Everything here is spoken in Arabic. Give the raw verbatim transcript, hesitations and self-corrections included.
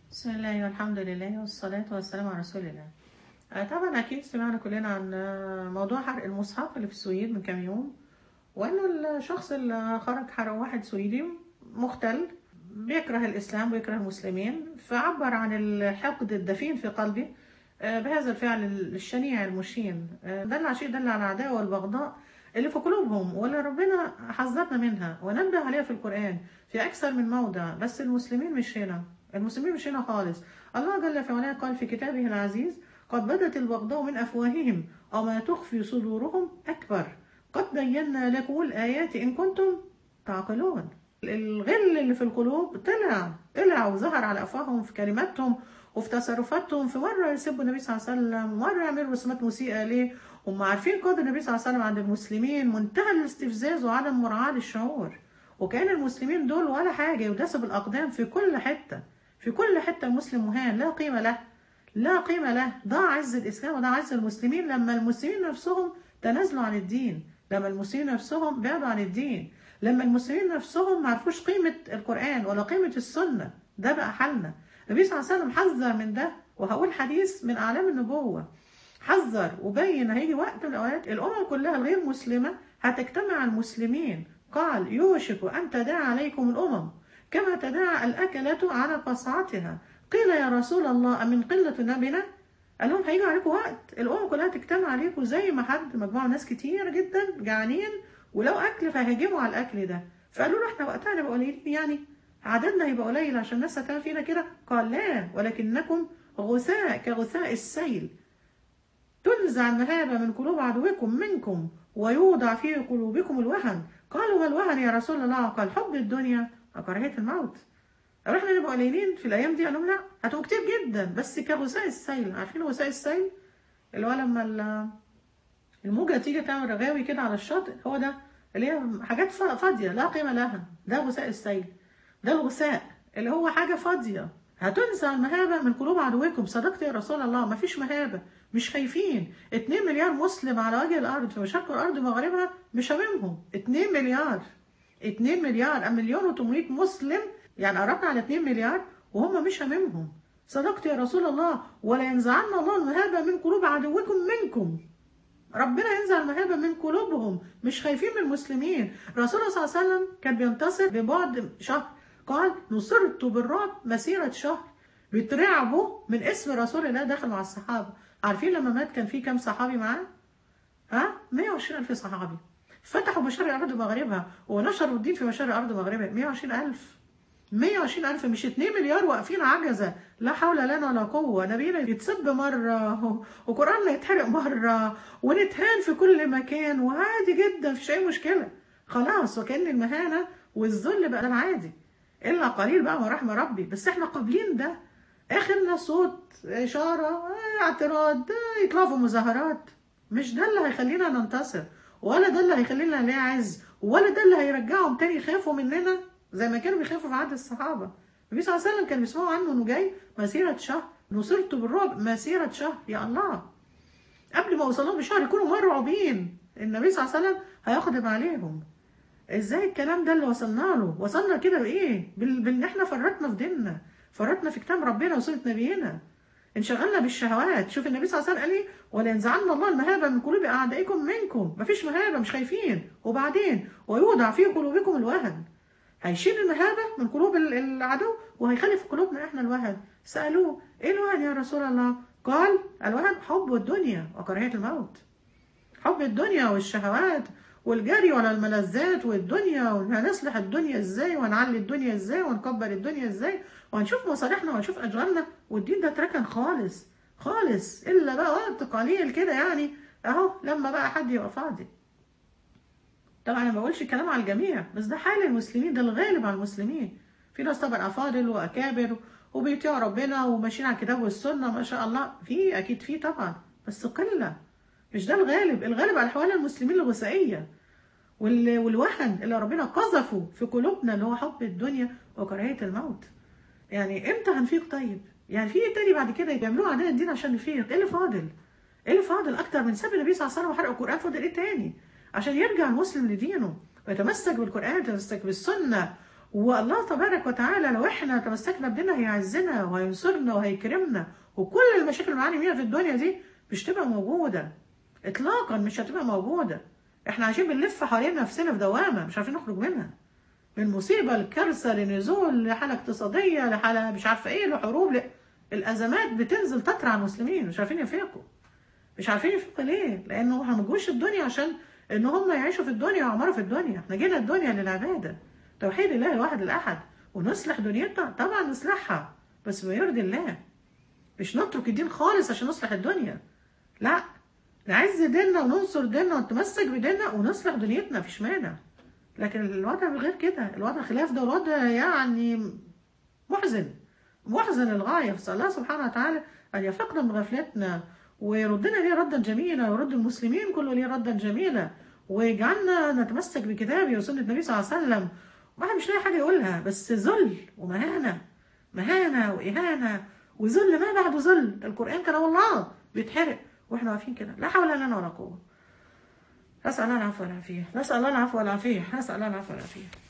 بسم الله والحمد لله والصلاة والسلام على رسول الله. آه، طبعا أكيد سمعنا كلنا عن آه، موضوع حرق المصحف اللي في السويد من كام يوم، وإنه الشخص اللي خرج حرق واحد سويدي مختل بيكره الإسلام ويكره المسلمين، فعبر عن الحقد الدفين في قلبه آه، بهذا الفعل الشنيع المشين. آه، دل على شيء، دل على العداوة والبغضاء اللي في قلوبهم، واللي ربنا حذرنا منها ونبه عليها في القرآن في أكثر من موضع. بس المسلمين مش هنا، المسلمين مش هنا خالص. الله جل في علاه قال في كتابه العزيز: قد بدت البغضاء من أفواههم أو ما تخفي صدورهم أكبر، قد بينا لكم الآيات إن كنتم تعقلون. الغل اللي في القلوب طلع طلع وظهر على أفواههم في كلماتهم وفي تصرفاتهم. في مرة يسبوا النبي صلى الله عليه وسلم، ومرة يعملوا رسومات مسيئة ليه، هم عارفين قدر النبي صلى الله عليه وسلم عند المسلمين منتهى الاستفزاز وعدم مراعاة للشعور. وكان المسلمين دول ولا حاجة، يداسوا بالأقدام في كل حتة، في كل حتة المسلم مهان، لا قيمة له، لا قيمة له. ضاع عز الإسلام وضاع عز المسلمين لما المسلمين نفسهم تنازلوا عن الدين، لما المسلمين نفسهم بعدوا عن الدين، لما المسلمين نفسهم ما عرفوش قيمة القرآن ولا قيمة السنة. ده بقى حالنا. النبي صلى الله عليه وسلم حذر من ده، وهقول حديث من أعلام النبوة. حذر وبين هيجي وقت من الأوقات الأمم كلها الغير مسلمة هتجتمع على المسلمين. قال: يوشك أن تداعى عليكم الأمم كما تداعى الأكلة على قصعتها. قيل: يا رسول الله أمن قلة نبينا؟ قال لهم: هيجي عليكم وقت الأمم كلها تجتمع عليكم زي ما حد مجموعة ناس كتير جدا جعانين، ولو أكل فهيهجموا على الأكل ده. فقالوا له: احنا وقتها نبقى قليلين يعني؟ عددنا هيبقى قليل عشان الناس هتعمل فينا كده؟ قال: لا، ولكنكم غثاء كغثاء السيل، تنزع المهابة من قلوب عدوكم منكم ويوضع في قلوبكم الوهن. قالوا: ما الوهن يا رسول الله؟ قال: حب الدنيا وكراهية الموت. طب احنا نبقى قليلين في الايام دي؟ قال لهم: لا، هتبقوا كتير جدا بس كغثاء السيل. عارفين غثاء السيل اللي هو لما ال- الموجة تيجي تعمل رغاوي كده على الشاطئ؟ هو ده، اللي هي حاجات فا- فاضية لا قيمة لها. ده غثاء السيل، ده الغثاء اللي هو حاجة فاضية. هتنزع المهابة من قلوب عدوكم. صدقت يا رسول الله، ما فيش مهابة، مش خايفين. اتنين مليار مسلم على وجه الأرض في مشارق الأرض ومغاربها، مش هاممهم. اتنين مليار، اتنين مليار، أم مليون وتمنمية مسلم، يعني قربنا على اتنين مليار وهم مش هاممهم. صدقت يا رسول الله، ولا ينزعن الله المهابة من قلوب عدوكم منكم. ربنا ينزع المهابة من قلوبهم، مش خايفين من المسلمين. الرسول صلى الله عليه وسلم كان بينتصر ببعد شهر. قال: نصرت بالرعب مسيرة شهر. بيترعبوا من اسم رسول الله داخل مع الصحابة. عارفين لما مات كان في كام صحابي معاه؟ ها؟ مية وعشرين ألف صحابي. فتحوا مشارق الأرض ومغاربها ونشروا الدين في مشارق الأرض ومغاربها. مية وعشرين ألف، مية وعشرين ألف، مش اتنين مليار واقفين عجزة. لا حول لنا ولا قوة. نبينا يتسب مرة وقرآننا يتحرق مرة ونتهان في كل مكان، وعادي جدا، مفيش أي مشكلة. خلاص، وكأن المهانة والذل بقى ده العادي، إلا قليل بقى ما رحم ربي. بس احنا قابلين ده. آخرنا صوت إشارة، اعتراض، يطلعوا في مظاهرات. مش ده اللي هيخلينا ننتصر، ولا ده اللي هيخلينا نعز، ولا ده اللي هيرجعهم تاني يخافوا مننا زي ما كانوا بيخافوا في عهد الصحابة. النبي صلى الله عليه وسلم كان بيسمعوا عنه انه جاي مسيرة شهر. نصرت بالرعب مسيرة شهر، يا الله. قبل ما وصلوا بشهر يكونوا مرعوبين النبي صلى الله عليه وسلم هيقدم عليهم. ازاي الكلام ده اللي وصلنا له؟ وصلنا كده بايه؟ بال- بان احنا فرطنا في ديننا، فرطنا في كتاب ربنا وسنة نبينا، انشغلنا بالشهوات. شوف النبي صلى الله عليه وسلم قال ايه: ولا ينزعن الله المهابة من قلوب اعدائكم منكم. مفيش مهابة، مش خايفين. وبعدين: ويوضع في قلوبكم الوهن. هيشيل المهابة من قلوب ال- العدو، وهيخلي في قلوبنا احنا الوهن. سألوه: ايه الوهن يا رسول الله؟ قال: الوهن حب الدنيا وكراهية الموت. حب الدنيا والشهوات والجري ورا الملذات والدنيا، وهنصلح الدنيا ازاي، وهنعلي الدنيا ازاي، ونكبر الدنيا ازاي، وهنشوف مصالحنا وهنشوف اشغالنا. والدين ده اتركن خالص خالص، الا بقى وقت قليل كده يعني، اهو لما بقى حد يبقى فاضي. طبعا انا ما بقولش الكلام على الجميع، بس ده حال المسلمين، ده الغالب على المسلمين. في ناس طبعا افاضل واكابر وبيطيعوا ربنا وماشيين على الكتاب والسنه ما شاء الله، في اكيد في طبعا، بس قله. مش ده الغالب. الغالب على احوال المسلمين الغثائيه وال- والوهن اللي ربنا قذفه في قلوبنا، اللي هو حب الدنيا وكراهيه الموت. يعني امتى هنفيق طيب؟ يعني في ايه تاني بعد كده بيعملوه عندنا الدين عشان نفيق؟ ايه اللي فاضل؟ ايه اللي فاضل اكتر من سب النبي صلى الله عليه وسلم وحرق القران؟ فاضل ايه تاني عشان يرجع المسلم لدينه ويتمسك بالقران ويتمسك بالسنه والله تبارك وتعالى لو احنا تمسكنا بديننا هيعزنا وهينصرنا وهيكرمنا، وكل المشاكل اللي بنعاني منها في الدنيا دي مش تبقى موجوده اطلاقا، مش هتبقى موجوده. احنا عايشين بنلف حوالين نفسنا في دوامه مش عارفين نخرج منها، من مصيبه لكارثه لنزول لحاله اقتصاديه لحاله مش عارفه ايه لحروب ل... الازمات بتنزل تترع المسلمين مش عارفين يفيقوا. مش عارفين يفيقوا ليه؟ لانه هم ما جوش الدنيا عشان ان هم يعيشوا في الدنيا ويعمروا في الدنيا. احنا جينا الدنيا للعباده، توحيد الله الواحد الاحد، ونصلح دنيتنا. طبعا نصلحها بس ما يرضي الله، مش نترك الدين خالص عشان نصلح الدنيا، لا، نعز ديننا وننصر ديننا ونتمسك بديننا ونصلح دنيتنا مفيش مانع. لكن الوضع غير كده، الوضع خلاف ده، الوضع يعني محزن محزن للغايه. فسأل الله سبحانه وتعالى ان يفقنا من غفلتنا ويردنا ليه ردا جميلا، ويرد المسلمين كله ليه ردا جميلا، ويجعلنا نتمسك بكتابه وسنه النبي صلى الله عليه وسلم. واحد مش لاقي حاجه يقولها بس ذل ومهانه، مهانه واهانه وذل ما بعده ذل. القران كلام الله بيتحرق واحنا واقفين كده، لا حول لنا ولا قوه. نسال الله العفو والعافيه، نسال الله العفو والعافيه، نسال الله العفو والعافيه.